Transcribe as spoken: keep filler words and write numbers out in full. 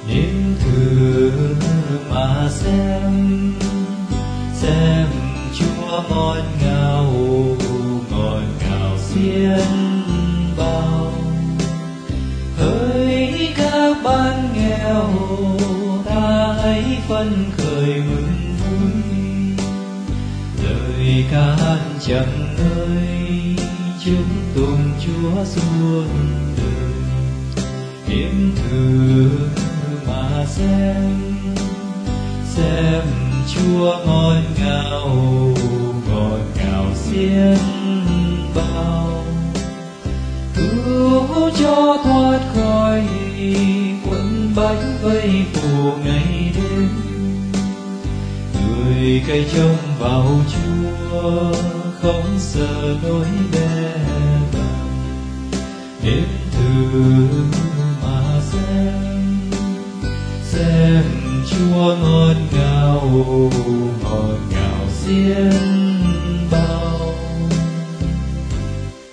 Nếm thử mà xem, xem Chúa ngọt ngào, ngọt ngào xiên bao. Hỡi các bạn nghèo, ta hãy phấn khởi mừng vui. Lời ca hát chẳng ngơi, chúng tùng Chúa suốt đời. Nếm thử mà xem, xem Chúa ngọt ngào, ngọt ngào xiên bao. Cứu cho thoát khỏi quấn bánh vây phủ ngày đêm. Người cậy trông vào Chúa, không sợ nỗi bé bàng. Nếm thử mà xem, xem Chúa ngọt ngào, ngọt ngào xiên